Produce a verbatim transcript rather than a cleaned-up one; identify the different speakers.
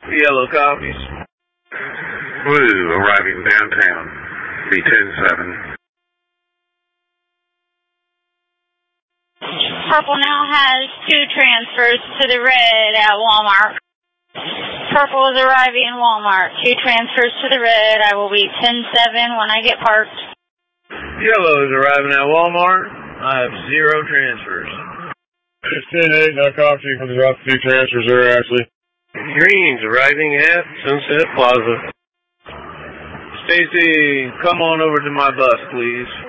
Speaker 1: Yellow copies.
Speaker 2: Blue arriving downtown. B ten seven.
Speaker 3: Purple now has two transfers to the red at Walmart. Purple is arriving in Walmart. Two transfers to the red. I will be ten seven when I get parked.
Speaker 1: Yellow is arriving at Walmart. I have zero transfers.
Speaker 4: It's ten eight, now copy for the drop two transfers there, Ashley.
Speaker 5: Green's arriving at Sunset Plaza.
Speaker 1: Stacy, come on over to my bus, please.